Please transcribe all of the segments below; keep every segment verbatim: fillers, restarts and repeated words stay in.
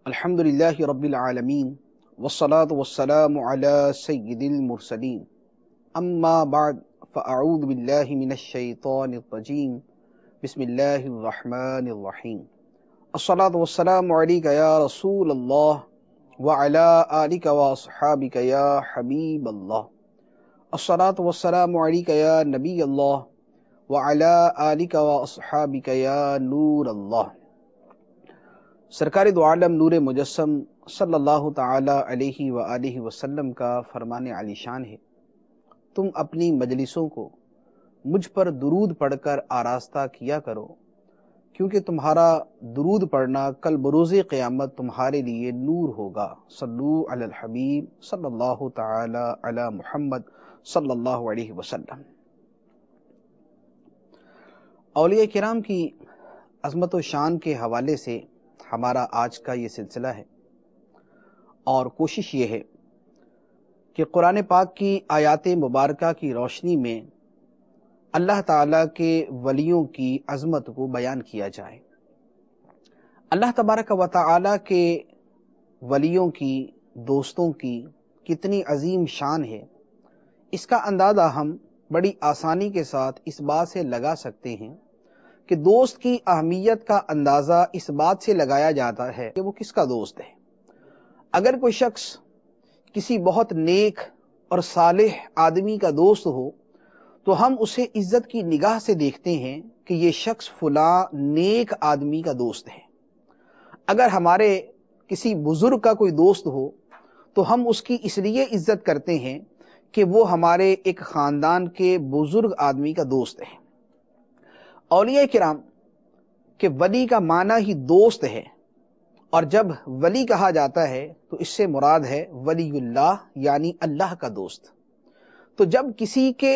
الحمدللہ رب العالمین والصلاة والسلام علی سید المرسلین اما بعد فاعوذ باللہ من الشیطان الرجیم بسم اللہ الرحمن الرحیم الصلاة والسلام علیک یا رسول اللہ وعلی آلک واصحابک یا حبیب اللہ الصلاة والسلام علیک یا نبی اللہ وعلی آلک واصحابک یا نور اللہ۔ سرکار دو عالم نور مجسم صلی اللہ تعالی علیہ وآلہ وسلم کا فرمان علی شان ہے، تم اپنی مجلسوں کو مجھ پر درود پڑھ کر آراستہ کیا کرو، کیونکہ تمہارا درود پڑھنا کل بروز قیامت تمہارے لیے نور ہوگا۔ صلو علی الحبیب صلی اللہ تعالی علی محمد صلی اللہ علیہ وسلم۔ اولیاء کرام کی عظمت و شان کے حوالے سے ہمارا آج کا یہ سلسلہ ہے، اور کوشش یہ ہے کہ قرآن پاک کی آیات مبارکہ کی روشنی میں اللہ تعالیٰ کے ولیوں کی عظمت کو بیان کیا جائے۔ اللہ تبارک و تعالیٰ کے ولیوں کی، دوستوں کی کتنی عظیم شان ہے، اس کا اندازہ ہم بڑی آسانی کے ساتھ اس بات سے لگا سکتے ہیں کہ دوست کی اہمیت کا اندازہ اس بات سے لگایا جاتا ہے کہ وہ کس کا دوست ہے۔ اگر کوئی شخص کسی بہت نیک اور صالح آدمی کا دوست ہو تو ہم اسے عزت کی نگاہ سے دیکھتے ہیں کہ یہ شخص فلاں نیک آدمی کا دوست ہے۔ اگر ہمارے کسی بزرگ کا کوئی دوست ہو تو ہم اس کی اس لیے عزت کرتے ہیں کہ وہ ہمارے ایک خاندان کے بزرگ آدمی کا دوست ہے۔ اولیاء کرام کہ ولی کا معنی ہی دوست ہے، اور جب ولی کہا جاتا ہے تو اس سے مراد ہے ولی اللہ، یعنی اللہ کا دوست۔ تو جب کسی کے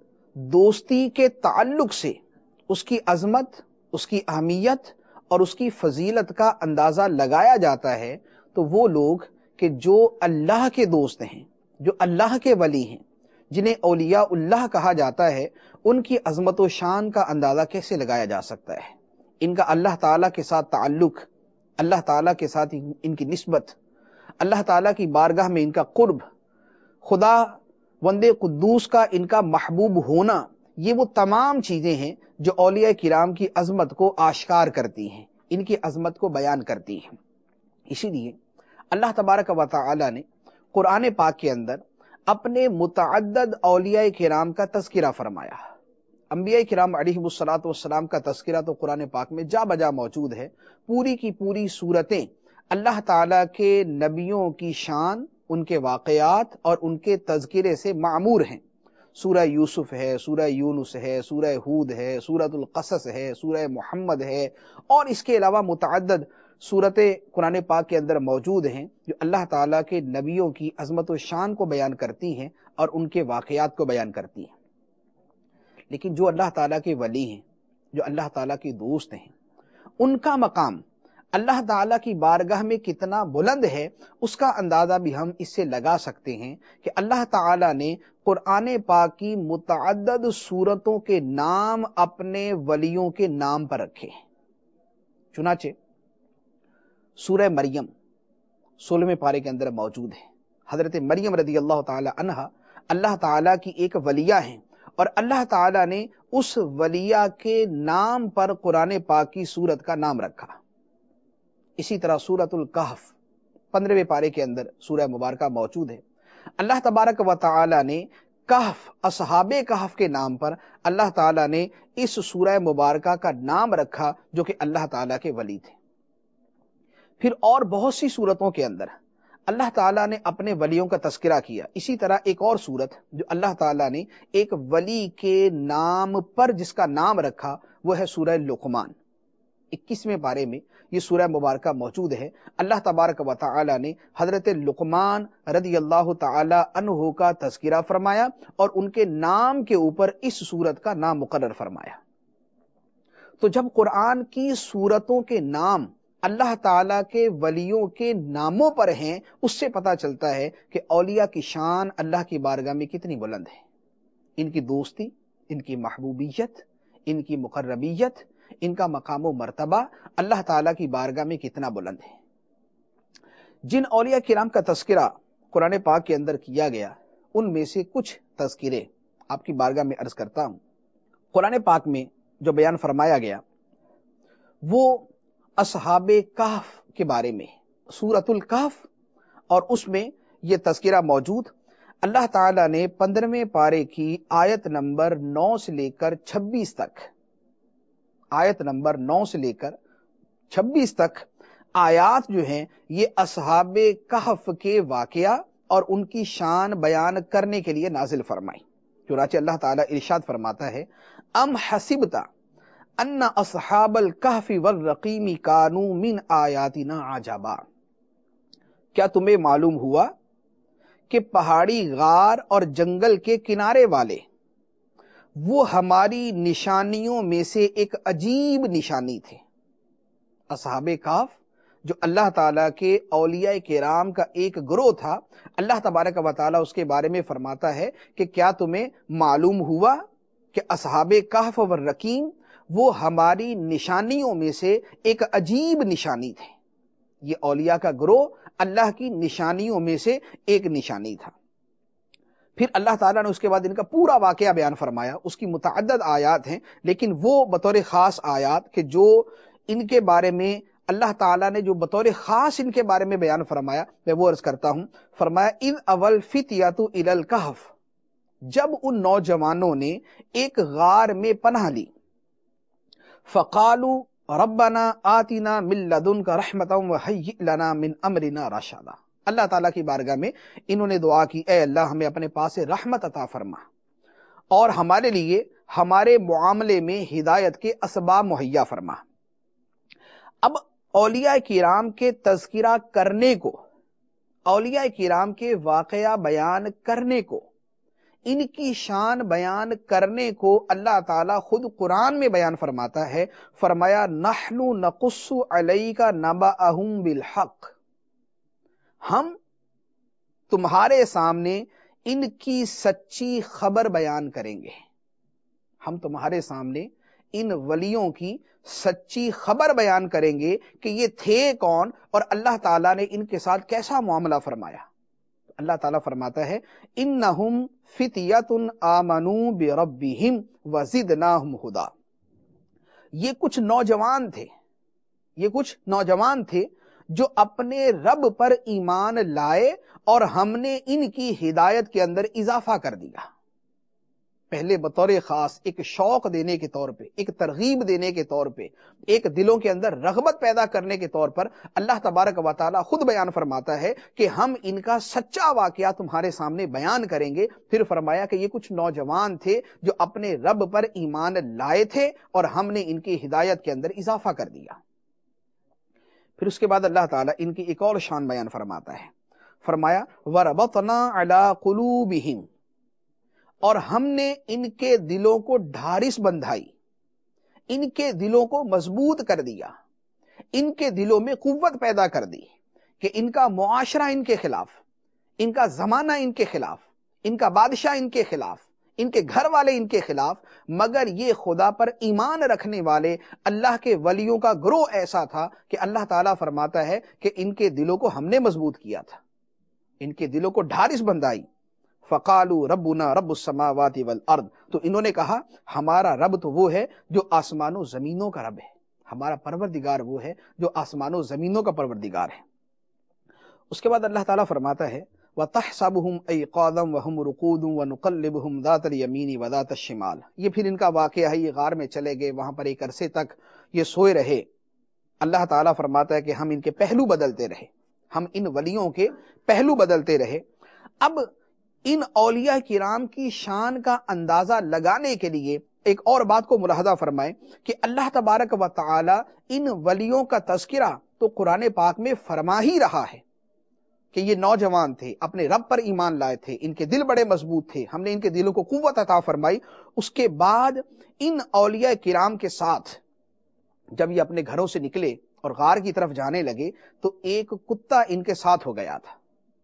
دوستی کے تعلق سے اس کی عظمت، اس کی اہمیت اور اس کی فضیلت کا اندازہ لگایا جاتا ہے تو وہ لوگ کہ جو اللہ کے دوست ہیں، جو اللہ کے ولی ہیں، جنہیں اولیاء اللہ کہا جاتا ہے، ان کی عظمت و شان کا اندازہ کیسے لگایا جا سکتا ہے؟ ان کا اللہ تعالیٰ کے ساتھ تعلق، اللہ تعالیٰ کے ساتھ ان کی نسبت، اللہ تعالیٰ کی بارگاہ میں ان کا قرب، خدا وند قدوس کا ان کا محبوب ہونا، یہ وہ تمام چیزیں ہیں جو اولیاء کرام کی عظمت کو آشکار کرتی ہیں، ان کی عظمت کو بیان کرتی ہیں۔ اسی لیے اللہ تبارک و تعالیٰ نے قرآن پاک کے اندر اپنے متعدد اولیاء کرام کا تذکرہ فرمایا۔ انبیاء کرام علیہ الصلوۃ والسلام کا تذکرہ تو قرآن پاک میں جا بجا موجود ہے۔ پوری کی پوری صورتیں اللہ تعالیٰ کے نبیوں کی شان، ان کے واقعات اور ان کے تذکرے سے معمور ہیں۔ سورہ یوسف ہے، سورہ یونس ہے، سورہ ہود ہے، سورۃ القصص ہے، سورہ محمد ہے، اور اس کے علاوہ متعدد صورتیں قرآن پاک کے اندر موجود ہیں جو اللہ تعالیٰ کے نبیوں کی عظمت و شان کو بیان کرتی ہیں اور ان کے واقعات کو بیان کرتی ہیں۔ لیکن جو اللہ تعالیٰ کے ولی ہیں، جو اللہ تعالیٰ کے دوست ہیں، ان کا مقام اللہ تعالیٰ کی بارگاہ میں کتنا بلند ہے، اس کا اندازہ بھی ہم اس سے لگا سکتے ہیں کہ اللہ تعالیٰ نے قرآن پاک کی متعدد سورتوں کے نام اپنے ولیوں کے نام پر رکھے ہیں۔ چنانچہ سورہ مریم سولہویں پارے کے اندر موجود ہے۔ حضرت مریم رضی اللہ تعالی عنہا اللہ تعالیٰ کی ایک ولیہ ہیں، اور اللہ تعالیٰ نے اس ولیہ کے نام پر قرآن پاک کی سورت کا نام رکھا۔ اسی طرح سورۃ الکہف پندرہویں پارے کے اندر سورہ مبارکہ موجود ہے۔ اللہ تبارک و تعالیٰ نے کہف، اصحاب کہف کے نام پر اللہ تعالیٰ نے اس سورہ مبارکہ کا نام رکھا جو کہ اللہ تعالیٰ کے ولی تھے۔ پھر اور بہت سی صورتوں کے اندر اللہ تعالیٰ نے اپنے ولیوں کا تذکرہ کیا۔ اسی طرح ایک اور صورت جو اللہ تعالیٰ نے ایک ولی کے نام پر جس کا نام رکھا وہ ہے سورہ لقمان۔ اکیسویں پارے میں یہ سورہ مبارکہ موجود ہے۔ اللہ تبارک و تعالیٰ نے حضرت لقمان رضی اللہ تعالیٰ عنہ کا تذکرہ فرمایا اور ان کے نام کے اوپر اس سورت کا نام مقرر فرمایا۔ تو جب قرآن کی سورتوں کے نام اللہ تعالیٰ کے ولیوں کے ناموں پر ہیں، اس سے پتہ چلتا ہے کہ اولیاء کی شان اللہ کی بارگاہ میں کتنی بلند ہے، ان کی دوستی، ان کی محبوبیت، ان کی مقربیت، ان کا مقام و مرتبہ اللہ تعالیٰ کی بارگاہ میں کتنا بلند ہے۔ جن اولیاء کرام کا تذکرہ قرآن پاک کے اندر کیا گیا ان میں سے کچھ تذکرے آپ کی بارگاہ میں عرض کرتا ہوں۔ قرآن پاک میں جو بیان فرمایا گیا وہ اصحاب کہف کے بارے میں، سورۃ الکہف، اور اس میں یہ تذکرہ موجود۔ اللہ تعالیٰ نے پندرہویں پارے کی آیت نمبر نو سے لے کر چھبیس تک آیت نمبر نو سے لے کر چھبیس تک آیات جو ہیں یہ اصحاب کہف کے واقعہ اور ان کی شان بیان کرنے کے لیے نازل فرمائی۔ چنانچہ اللہ تعالیٰ ارشاد فرماتا ہے، ام حسبتا ان اصحاب الکہف والرقیم کانوا من آیاتنا عجبا، کیا تمہیں معلوم ہوا کہ پہاڑی غار اور جنگل کے کنارے والے وہ ہماری نشانیوں میں سے ایک عجیب نشانی تھے۔ اصحاب کہف جو اللہ تعالیٰ کے اولیاء کرام کا ایک گروہ تھا، اللہ تبارک و تعالیٰ اس کے بارے میں فرماتا ہے کہ کیا تمہیں معلوم ہوا کہ اصحاب کہف والرقیم وہ ہماری نشانیوں میں سے ایک عجیب نشانی تھے۔ یہ اولیاء کا گروہ اللہ کی نشانیوں میں سے ایک نشانی تھا۔ پھر اللہ تعالیٰ نے اس کے بعد ان کا پورا واقعہ بیان فرمایا، اس کی متعدد آیات ہیں، لیکن وہ بطور خاص آیات کہ جو ان کے بارے میں اللہ تعالیٰ نے جو بطور خاص ان کے بارے میں بیان فرمایا میں وہ عرض کرتا ہوں۔ فرمایا اذ اول فتیۃ الی الکہف، جب ان نوجوانوں نے ایک غار میں پناہ لی، فقالوا ربنا آتنا من لدنک رحمتا وہیئ لنا من امرنا رشدا، اللہ تعالیٰ کی بارگاہ میں انہوں نے دعا کی، اے اللہ ہمیں اپنے پاس سے رحمت عطا فرما اور ہمارے لیے ہمارے معاملے میں ہدایت کے اسباب مہیا فرما۔ اب اولیاء کرام کے تذکرہ کرنے کو، اولیاء کرام کے واقعہ بیان کرنے کو، ان کی شان بیان کرنے کو اللہ تعالیٰ خود قرآن میں بیان فرماتا ہے۔ فرمایا نحن نقص علیک نبأہم بالحق، ہم تمہارے سامنے ان کی سچی خبر بیان کریں گے، ہم تمہارے سامنے ان ولیوں کی سچی خبر بیان کریں گے کہ یہ تھے کون اور اللہ تعالیٰ نے ان کے ساتھ کیسا معاملہ فرمایا۔ اللہ تعالیٰ فرماتا ہے انہم فتیۃ آمنوا بربہم وزدناہم ہدی، یہ کچھ نوجوان تھے، یہ کچھ نوجوان تھے جو اپنے رب پر ایمان لائے اور ہم نے ان کی ہدایت کے اندر اضافہ کر دیا۔ پہلے بطور خاص ایک شوق دینے کے طور پہ، ایک ترغیب دینے کے طور پہ، ایک دلوں کے اندر رغبت پیدا کرنے کے طور پر اللہ تبارک و تعالیٰ خود بیان فرماتا ہے کہ ہم ان کا سچا واقعہ تمہارے سامنے بیان کریں گے۔ پھر فرمایا کہ یہ کچھ نوجوان تھے جو اپنے رب پر ایمان لائے تھے اور ہم نے ان کی ہدایت کے اندر اضافہ کر دیا۔ پھر اس کے بعد اللہ تعالیٰ ان کی ایک اور شان بیان فرماتا ہے۔ فرمایا وَرَبَطْنَا عَلَىٰ قُلُوبِهِمْ، اور ہم نے ان کے دلوں کو ڈھارس بندھائی، ان کے دلوں کو مضبوط کر دیا، ان کے دلوں میں قوت پیدا کر دی کہ ان کا معاشرہ ان کے خلاف، ان کا زمانہ ان کے خلاف، ان کا بادشاہ ان کے خلاف، ان کے گھر والے ان کے خلاف، مگر یہ خدا پر ایمان رکھنے والے اللہ کے ولیوں کا گروہ ایسا تھا کہ اللہ تعالیٰ فرماتا ہے کہ ان کے دلوں کو ہم نے مضبوط کیا تھا، ان کے دلوں کو ڈھارس بندھائی۔ فقالوا ربنا رب السماوات والارض، تو انہوں نے کہا ہمارا رب تو وہ ہے جو آسمان و زمینوں کا رب ہے، ہمارا پروردگار وہ ہے جو آسمان و زمینوں کا پروردگار ہے۔ اس کے بعد اللہ تعالیٰ فرماتا ہے وَتَحْسَبُهُمْ أَيْقَاظًا وَهُمْ رُقُودٌ وَنُقَلِّبُهُمْ ذَاتَ الْيَمِينِ وَذَاتَ الشِّمَالِ، یہ پھر ان کا واقعہ ہے، یہ غار میں چلے گئے، وہاں پر ایک عرصے تک یہ سوئے رہے۔ اللہ تعالیٰ فرماتا ہے کہ ہم ان کے پہلو بدلتے رہے، ہم ان ولیوں کے پہلو بدلتے رہے۔ اب ان اولیاء کرام کی شان کا اندازہ لگانے کے لیے ایک اور بات کو ملاحظہ فرمائیں کہ اللہ تبارک و تعالی ان ولیوں کا تذکرہ تو قرآن پاک میں فرما ہی رہا ہے کہ یہ نوجوان تھے، اپنے رب پر ایمان لائے تھے، ان کے دل بڑے مضبوط تھے، ہم نے ان کے دلوں کو قوت عطا فرمائی۔ اس کے بعد ان اولیاء کرام کے ساتھ جب یہ اپنے گھروں سے نکلے اور غار کی طرف جانے لگے تو ایک کتا ان کے ساتھ ہو گیا تھا۔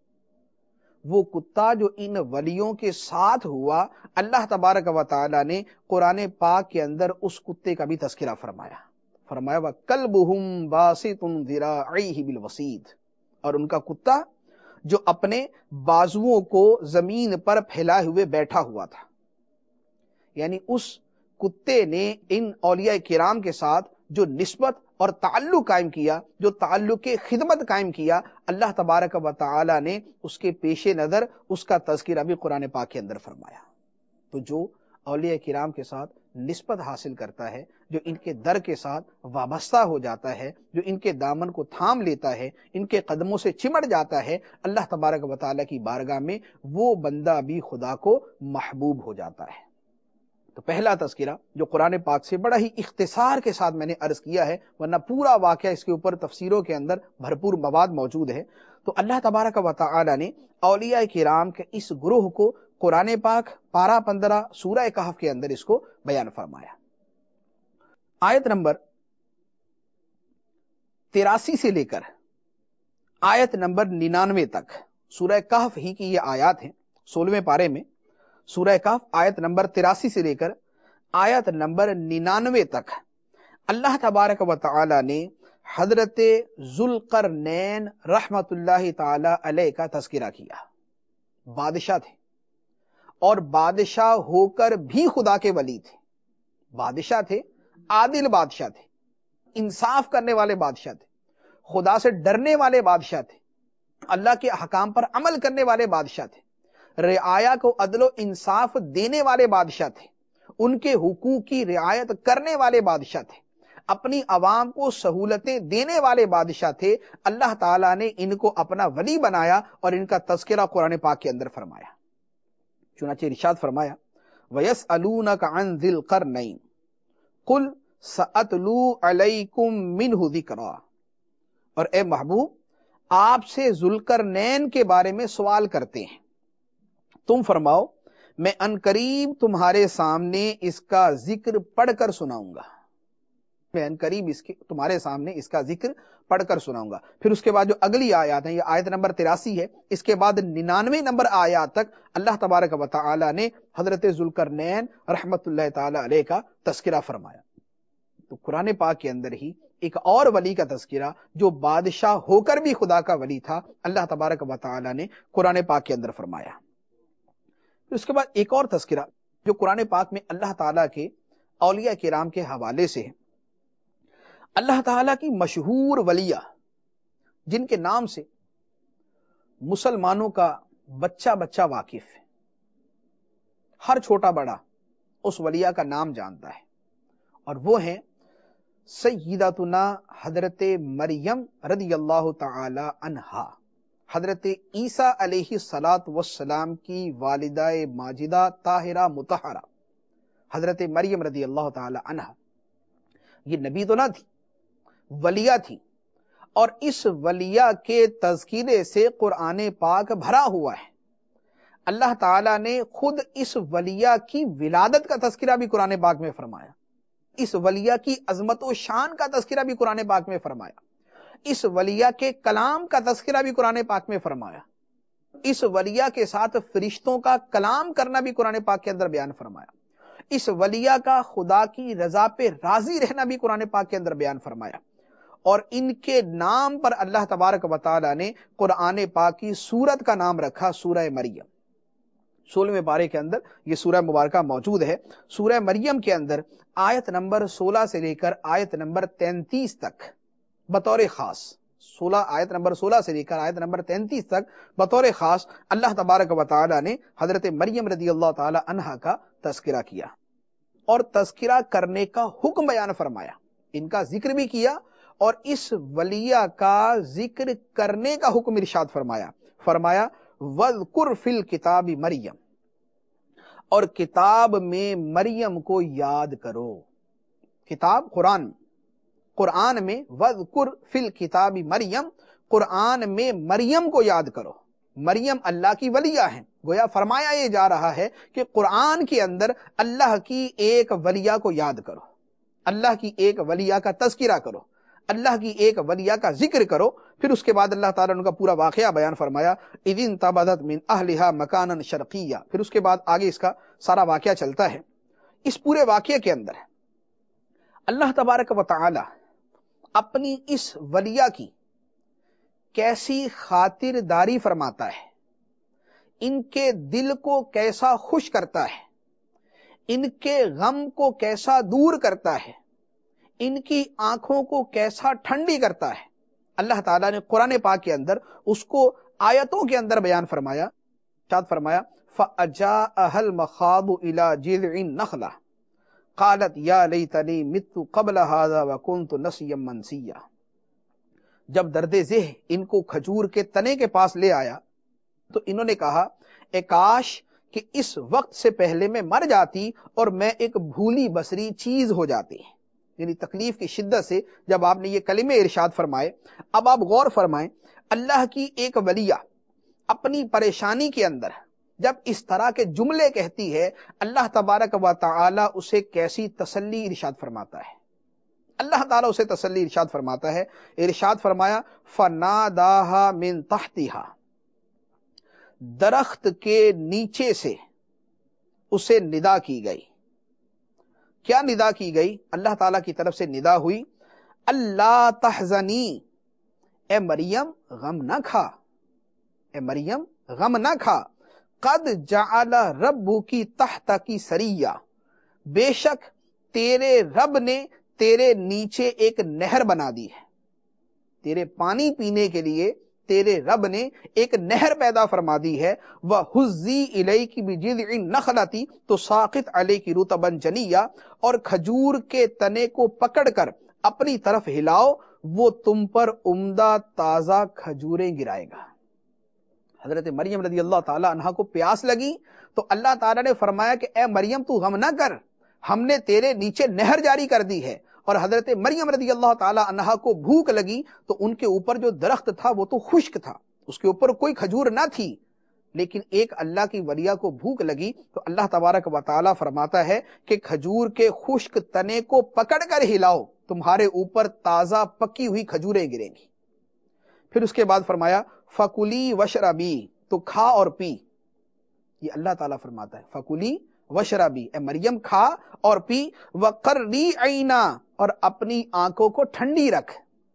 وہ کتا جو ان ولیوں کے ساتھ ہوا، اللہ تبارک و تعالی نے قرآن پاک کے اندر اس کتے کا بھی تذکرہ فرمایا۔ فرمایا وَكَلْبُهُمْ بَاسِطٌ ذِرَاعَيْهِ بِالْوَصِيدِ، اور ان کا کتا جو اپنے بازوؤں کو زمین پر پھیلائے ہوئے بیٹھا ہوا تھا. یعنی اس کتے نے ان اولیاء کرام کے ساتھ جو نسبت اور تعلق قائم کیا، جو تعلق خدمت قائم کیا، اللہ تبارک و تعالی نے اس کے پیش نظر اس کا تذکرہ بھی قرآن پاک کے اندر فرمایا. تو جو اولیاء کرام کے ساتھ نسبت حاصل کرتا ہے، جو ان کے در کے ساتھ وابستہ ہو جاتا ہے، جو ان کے دامن کو تھام لیتا ہے، ان کے قدموں سے چمٹ جاتا ہے، اللہ تبارک و تعالی کی بارگاہ میں وہ بندہ بھی خدا کو محبوب ہو جاتا ہے. تو پہلا تذکرہ جو قرآن پاک سے بڑا ہی اختصار کے ساتھ میں نے عرض کیا ہے، ورنہ پورا واقعہ اس کے اوپر تفسیروں کے اندر بھرپور مواد موجود ہے. تو اللہ تبارک و تعالی نے اولیاء کرام کے اس گروہ کو قرآن پاک پارہ پندرہ سورہ کہف کے اندر اس کو بیان فرمایا. آیت نمبر تراسی سے لے کر آیت نمبر ننانوے تک سورہ کہف ہی کی یہ آیات ہیں. سولہویں پارے میں سورہ کہف آیت نمبر تراسی سے لے کر آیت نمبر ننانوے تک اللہ تبارک و تعالی نے حضرت ذوالقرنین رحمت اللہ تعالی علیہ کا تذکرہ کیا. بادشاہ تھے اور بادشاہ ہو کر بھی خدا کے ولی تھے. بادشاہ تھے، عادل بادشاہ تھے، انصاف کرنے والے بادشاہ تھے، خدا سے ڈرنے والے بادشاہ تھے، اللہ کے احکام پر عمل کرنے والے بادشاہ تھے، رعایا کو عدل و انصاف دینے والے بادشاہ تھے، ان کے حقوق کی رعایت کرنے والے بادشاہ تھے، اپنی عوام کو سہولتیں دینے والے بادشاہ تھے. اللہ تعالیٰ نے ان کو اپنا ولی بنایا اور ان کا تذکرہ قرآن پاک کے اندر فرمایا. چنانچہ ارشاد فرمایا وَيَسْأَلُونَكَ عَنْ ذِي الْقَرْنَيْنِ قُلْ سَأَتْلُو عَلَيْكُمْ مِنْهُ ذِكْرًا. اور اے محبوب، آپ سے ذوالقرنین کے بارے میں سوال کرتے ہیں، تم فرماؤ میں انقریب تمہارے سامنے اس کا ذکر پڑھ کر سناؤں گا. میں انقریب اس کے تمہارے سامنے اس کا ذکر پڑھ کر سناؤں گا. پھر اس کے بعد جو اگلی آیات ہیں، یہ آیت نمبر تراسی ہے، اس کے بعد ننانوے نمبر آیات تک اللہ تبارک و تعالی نے حضرت ذوالقرنین رحمت اللہ تعالی علیہ کا تذکرہ فرمایا. تو قرآن پاک کے اندر ہی ایک اور ولی کا تذکرہ جو بادشاہ ہو کر بھی خدا کا ولی تھا، اللہ تبارک و تعالی نے قرآن پاک کے اندر فرمایا. پھر اس کے بعد ایک اور تذکرہ جو قرآن پاک میں اللہ تعالیٰ کے اولیاء کرام کے حوالے سے ہے. اللہ تعالیٰ کی مشہور ولیہ جن کے نام سے مسلمانوں کا بچہ بچہ واقف ہے، ہر چھوٹا بڑا اس ولیہ کا نام جانتا ہے، اور وہ ہیں سیدتنا حضرت مریم رضی اللہ تعالی عنہا، حضرت عیسیٰ علیہ الصلاۃ والسلام کی والدہ ماجدہ طاہرہ مطہرہ حضرت مریم رضی اللہ تعالی عنہا. یہ نبی تو نہ تھی، ولیہ تھی، اور اس ولیہ کے تذکرے سے قرآن پاک بھرا ہوا ہے. اللہ تعالیٰ نے خود اس ولیہ کی ولادت کا تذکرہ بھی قرآن پاک میں فرمایا، اس ولیہ کی عظمت و شان کا تذکرہ بھی قرآن پاک میں فرمایا، اس ولیہ کے کلام کا تذکرہ بھی قرآن پاک میں فرمایا، اس ولیہ کے ساتھ فرشتوں کا کلام کرنا بھی قرآن پاک کے اندر بیان فرمایا، اس ولیہ کا خدا کی رضا پہ راضی رہنا بھی قرآن پاک کے اندر بیان فرمایا. اور ان کے نام پر اللہ تبارک و تعالی نے قرآن پاک کی سورت کا نام رکھا سورہ مریم. سولہویں پارے کے اندر یہ سورہ مبارکہ موجود ہے. سورہ مریم کے اندر آیت نمبر سولہ سے لے کر آیت نمبر تینتیس تک بطور خاص سولہ آیت نمبر سولہ سے لے کر آیت نمبر تینتیس تک بطور خاص اللہ تبارک و تعالی نے حضرت مریم رضی اللہ تعالی عنہا کا تذکرہ کیا اور تذکرہ کرنے کا حکم بیان فرمایا. ان کا ذکر بھی کیا اور اس ولیہ کا ذکر کرنے کا حکم ارشاد فرمایا. فرمایا وَذْكُرْ فِي الْكِتَابِ مریم، اور کتاب میں مریم کو یاد کرو. کتاب قرآن قرآن میں وَذْكُرْ فِي الْكِتَابِ مریم، قرآن میں مریم کو یاد کرو. مریم اللہ کی ولیہ ہیں. گویا فرمایا یہ جا رہا ہے کہ قرآن کے اندر اللہ کی ایک ولیہ کو یاد کرو، اللہ کی ایک ولیہ کا تذکرہ کرو، اللہ کی ایک ولیہ کا ذکر کرو. پھر اس کے بعد اللہ تعالیٰ نے ان کا پورا واقعہ بیان فرمایا. اِذِ انتبذت مِنْ أَهْلِهَا مَكَانًا شَرْقِيًّا. پھر اس کے بعد آگے اس کا سارا واقعہ چلتا ہے. اس پورے واقعے کے اندر اللہ تبارک و تعالی اپنی اس ولیہ کی کیسی خاطرداری فرماتا ہے، ان کے دل کو کیسا خوش کرتا ہے، ان کے غم کو کیسا دور کرتا ہے، ان کی آنکھوں کو کیسا ٹھنڈی کرتا ہے۔ اللہ تعالیٰ نے قرآن پاک کے اندر اس کو آیتوں کے اندر بیان فرمایا، ارشاد فرمایا فَأَجَاءَهَا الْمَخَاضُ إِلَى جِذْعِ النَّخْلَةِ قَالَتْ يَا لَيْتَنِي مِتُّ قَبْلَ هَذَا وَكُنْتُ نَسِيًّا مَنْسِيًّا۔ جب درد ذہ ان کو کھجور کے تنے کے پاس لے آیا تو انہوں نے کہا اے کاش کہ اس وقت سے پہلے میں مر جاتی اور میں ایک بھولی بسری چیز ہو جاتی۔ یعنی تکلیف کی شدت سے جب آپ نے یہ کلمے ارشاد فرمائے، اب آپ غور فرمائیں، اللہ کی ایک ولیہ اپنی پریشانی کے اندر جب اس طرح کے جملے کہتی ہے، اللہ تبارک و تعالی اسے کیسی تسلی ارشاد فرماتا ہے۔ اللہ تعالیٰ اسے تسلی ارشاد فرماتا ہے، ارشاد فرمایا فَنَادَاهَا مِن تَحْتِهَا، درخت کے نیچے سے اسے ندا کی گئی۔ کیا ندا کی گئی؟ اللہ تعالیٰ کی طرف سے ندا ہوئی اللہ تحزنی، اے مریم غم نہ کھا، اے مریم غم نہ کھا، قد جعل ربکی تحتکی سریہ، بے شک تیرے رب نے تیرے نیچے ایک نہر بنا دی ہے، تیرے پانی پینے کے لیے تیرے رب نے ایک نہر پیدا فرما دی ہے۔ وَحُزِّی إِلَيْكِ بِجِذْعِ النَّخْلَةِ تُسَاقِطْ عَلَيْكِ رُطَبًا جَنِيًّا، اور کھجور کے تنے کو پکڑ کر اپنی طرف ہلاؤ، وہ تم پر عمدہ تازہ کھجوریں گرائے گا۔ حضرت مریم رضی اللہ تعالی عنہا کو پیاس لگی تو اللہ تعالیٰ نے فرمایا کہ اے مریم تو غم نہ کر، ہم نے تیرے نیچے نہر جاری کر دی ہے۔ اور حضرت مریم رضی اللہ تعالی عنہا کو بھوک لگی تو ان کے اوپر جو درخت تھا وہ تو خشک تھا، اس کے اوپر کوئی کھجور نہ تھی، لیکن ایک اللہ کی ولیہ کو بھوک لگی تو اللہ تبارک و تعالی فرماتا ہے کہ کھجور کے خشک تنے کو پکڑ کر ہلاؤ، تمہارے اوپر تازہ پکی ہوئی کھجوریں گریں گی۔ پھر اس کے بعد فرمایا فَكُلِي وَاشْرَبِي، تو کھا اور پی۔ یہ اللہ تعالیٰ فرماتا ہے فَكُلِي وَاشْرَبِي، اے مریم کھا اور پی، وَقَرِّي عَيْنًا، اور اپنی آنکھوں کو ٹھنڈی رکھ،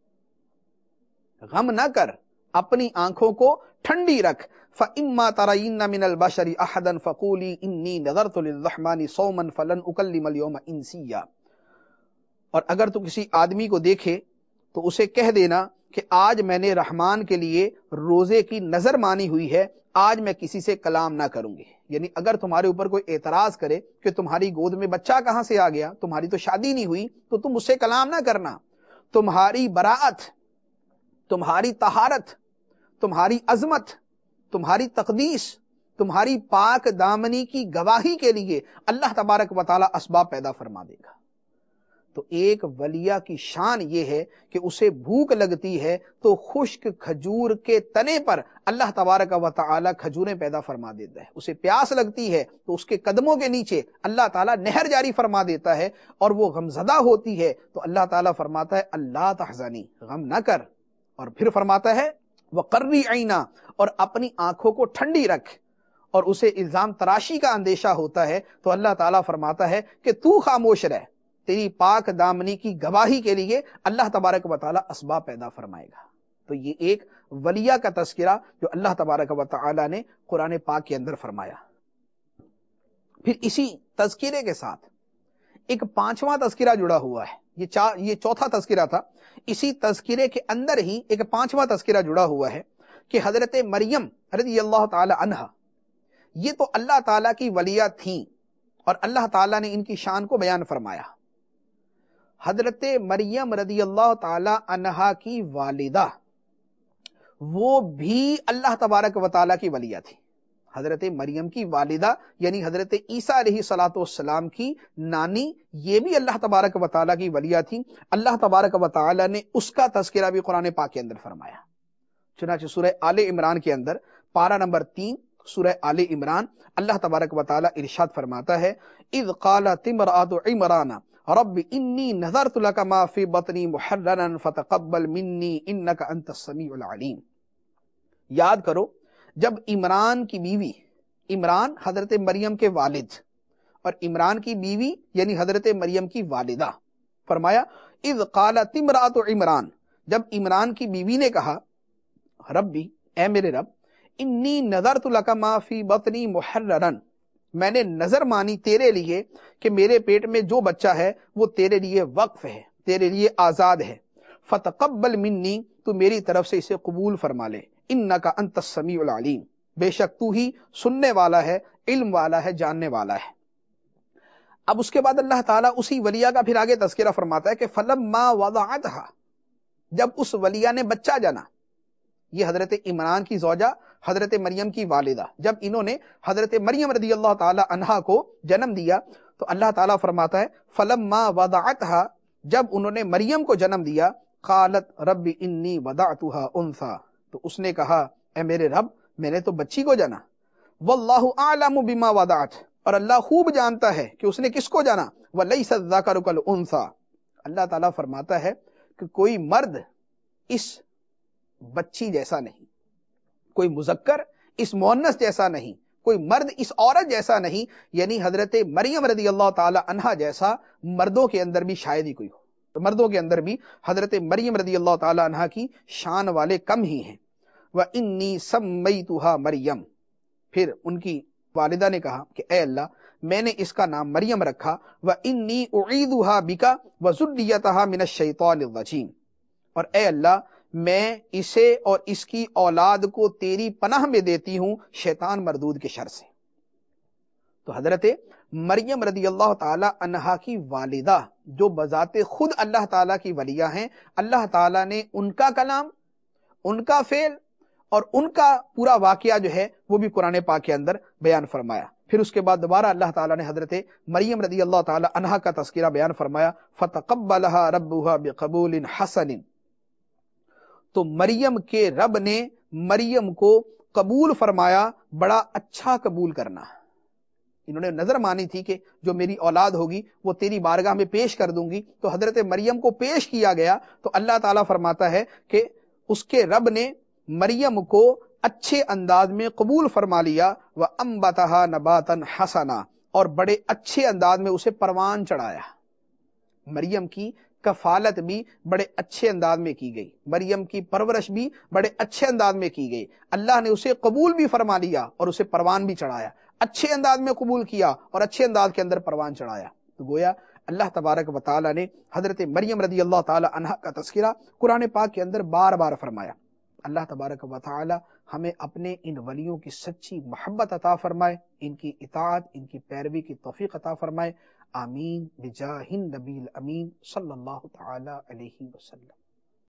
غم نہ کر، اپنی آنکھوں کو ٹھنڈی رکھ۔ فَإِمَّا تَرَيِنَّ مِنَ الْبَشَرِ أَحَدًا فَقُولِي إِنِّي نَذَرْتُ لِلرَّحْمَنِ صَوْمًا فَلَنْ أُكَلِّمَ الْيَوْمَ إِنْسِيًّا، اور اگر تو کسی آدمی کو دیکھے تو اسے کہہ دینا کہ آج میں نے رحمان کے لیے روزے کی نظر مانی ہوئی ہے، آج میں کسی سے کلام نہ کروں گی۔ یعنی اگر تمہارے اوپر کوئی اعتراض کرے کہ تمہاری گود میں بچہ کہاں سے آ گیا، تمہاری تو شادی نہیں ہوئی، تو تم اس سے کلام نہ کرنا۔ تمہاری براءت، تمہاری طہارت، تمہاری عظمت، تمہاری تقدیس، تمہاری پاک دامنی کی گواہی کے لیے اللہ تبارک و تعالی اسباب پیدا فرما دے گا۔ تو ایک ولیہ کی شان یہ ہے کہ اسے بھوک لگتی ہے تو خشک کھجور کے تنے پر اللہ تبارک و تعالی کھجوریں پیدا فرما دیتا ہے، اسے پیاس لگتی ہے تو اس کے قدموں کے نیچے اللہ تعالیٰ نہر جاری فرما دیتا ہے، اور وہ غمزدہ ہوتی ہے تو اللہ تعالیٰ فرماتا ہے اللہ تحزنی، غم نہ کر، اور پھر فرماتا ہے وَقَرِّ عَيْنًا، اور اپنی آنکھوں کو ٹھنڈی رکھ، اور اسے الزام تراشی کا اندیشہ ہوتا ہے تو اللہ تعالیٰ فرماتا ہے کہ تو خاموش رہ، تیری پاک دامنی کی گواہی کے لیے اللہ تبارک و تعالی اسباب پیدا فرمائے گا۔ تو یہ ایک ولیہ کا تذکرہ جو اللہ تبارک و تعالی نے قرآن پاک کے اندر فرمایا۔ پھر اسی تذکرے کے ساتھ ایک پانچواں تذکرہ جڑا ہوا ہے، یہ چا یہ چوتھا تذکرہ تھا، اسی تذکرے کے اندر ہی ایک پانچواں تذکرہ جڑا ہوا ہے کہ حضرت مریم رضی اللہ تعالی عنہا یہ تو اللہ تعالیٰ کی ولیہ تھیں، اور اللہ تعالیٰ نے ان کی شان کو بیان فرمایا۔ حضرت مریم رضی اللہ تعالی عنہا کی والدہ وہ بھی اللہ تبارک و تعالیٰ کی ولیہ تھی۔ حضرت مریم کی والدہ یعنی حضرت عیسیٰ علیہ الصلوۃ والسلام کی نانی، یہ بھی اللہ تبارک و تعالیٰ کی ولیہ تھی۔ اللہ تبارک و تعالیٰ نے اس کا تذکرہ بھی قرآن پاک کے اندر فرمایا۔ چنانچہ سورہ آل عمران کے اندر پارہ نمبر تین سورہ آل عمران اللہ تبارک و تعالیٰ ارشاد فرماتا ہے اذ قالت امرأة عمران رب انی نذرت لک ما فی بطنی محررا فتقبل منی انک انت السمیع العلیم۔ یاد کرو جب عمران کی بیوی، عمران حضرت مریم کے والد، اور عمران کی بیوی یعنی حضرت مریم کی والدہ، فرمایا اذ قالت امرأة عمران، جب عمران کی بیوی نے کہا ربی اے میرے رب انی نذرت لک ما فی بطنی محررن میں نے نظر مانی تیرے لیے کہ میرے پیٹ میں جو بچہ ہے وہ تیرے لیے وقف ہے، تیرے لیے آزاد ہے، فتقبل منی تو میری طرف سے اسے قبول فرما لے، انک انت السمیع العلیم بے شک تو ہی سننے والا ہے، علم والا ہے، جاننے والا ہے۔ اب اس کے بعد اللہ تعالیٰ اسی ولیہ کا پھر آگے تذکرہ فرماتا ہے کہ فلما وضعتها جب اس ولیہ نے بچہ جنا، یہ حضرت عمران کی زوجہ حضرت مریم کی والدہ، جب انہوں نے حضرت مریم رضی اللہ تعالی عنہا کو جنم دیا تو اللہ تعالیٰ فرماتا ہے فلما وضعتها جب انہوں نے مریم کو جنم دیا قالت رب انی وضعتها انثى تو اس نے کہا اے میرے رب میں نے تو بچی کو جنا، واللہ اعلم بما وضعت اور اللہ خوب جانتا ہے کہ اس نے کس کو جانا، ولیس الذکر کالانثی اللہ تعالیٰ فرماتا ہے کہ کوئی مرد اس بچی جیسا نہیں، کوئی مذکر اس مؤنث جیسا نہیں، کوئی مرد اس عورت جیسا نہیں، یعنی حضرت مریم رضی اللہ تعالی عنہا جیسا مردوں کے اندر بھی شاید ہی کوئی ہو، تو مردوں کے اندر بھی حضرت مریم رضی اللہ تعالی عنہا کی شان والے کم ہی ہیں۔ وَإِنِّي سَمَّيْتُهَا مریم پھر ان کی والدہ نے کہا کہ اے اللہ میں نے اس کا نام مریم رکھا، وَإِنِّي أُعِيذُهَا بِكَ وَذُرِّيَّتَهَا مِنَ الشَّيْطَانِ الرَّجِيمِ اور اے اللہ میں اسے اور اس کی اولاد کو تیری پناہ میں دیتی ہوں شیطان مردود کے شر سے۔ تو حضرت مریم رضی اللہ تعالی عنہا کی والدہ جو بذات خود اللہ تعالیٰ کی ولیہ ہیں، اللہ تعالیٰ نے ان کا کلام، ان کا فعل اور ان کا پورا واقعہ جو ہے وہ بھی قرآن پاک کے اندر بیان فرمایا۔ پھر اس کے بعد دوبارہ اللہ تعالیٰ نے حضرت مریم رضی اللہ تعالی عنہا کا تذکرہ بیان فرمایا فَتَقَبَّلَهَا رَبُّهَا بِقَبُولٍ حَسَنٍ تو مریم کے رب نے مریم کو قبول فرمایا، بڑا اچھا قبول کرنا۔ انہوں نے نظر مانی تھی کہ جو میری اولاد ہوگی وہ تیری بارگاہ میں پیش کر دوں گی، تو حضرت مریم کو پیش کیا گیا تو اللہ تعالیٰ فرماتا ہے کہ اس کے رب نے مریم کو اچھے انداز میں قبول فرما لیا، وَأَنبَتَهَا نَبَاتًا حَسَنًا اور بڑے اچھے انداز میں اسے پروان چڑھایا۔ مریم کی کفالت بھی بڑے اچھے انداز میں کی گئی، مریم کی پرورش بھی بڑے اچھے انداز میں کی گئی، اللہ نے اسے قبول بھی فرما لیا اور اسے پروان بھی چڑھایا، اچھے انداز میں قبول کیا اور اچھے انداز کے اندر پروان چڑھایا۔ تو گویا اللہ تبارک و تعالی نے حضرت مریم رضی اللہ تعالی عنہا کا تذکرہ قرآن پاک کے اندر بار بار فرمایا۔ اللہ تبارک و تعالی ہمیں اپنے ان ولیوں کی سچی محبت عطا فرمائے، ان کی اطاعت، ان کی پیروی کی توفیق عطا فرمائے، آمین بجاہ النبی الامین صلی اللہ تعالی علیہ وسلم۔